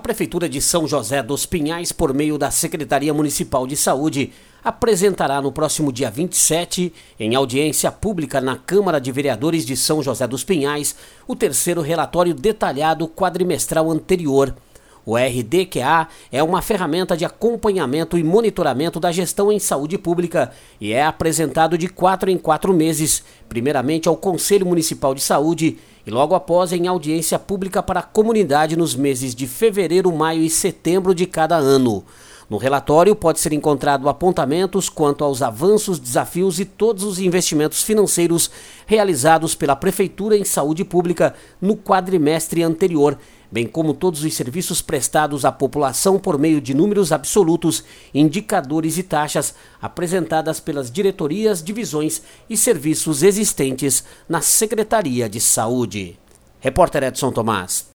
Prefeitura de São José dos Pinhais, por meio da Secretaria Municipal de Saúde, apresentará no próximo dia 27, em audiência pública na Câmara de Vereadores de São José dos Pinhais, o terceiro relatório detalhado quadrimestral anterior. O RDQA é uma ferramenta de acompanhamento e monitoramento da gestão em saúde pública e é apresentado de 4 em 4 meses, primeiramente ao Conselho Municipal de Saúde e logo após em audiência pública para a comunidade nos meses de fevereiro, maio e setembro de cada ano. No relatório pode ser encontrado apontamentos quanto aos avanços, desafios e todos os investimentos financeiros realizados pela Prefeitura em saúde pública no quadrimestre anterior, bem como todos os serviços prestados à população por meio de números absolutos, indicadores e taxas apresentadas pelas diretorias, divisões e serviços existentes na Secretaria de Saúde. Repórter Edson Tomás.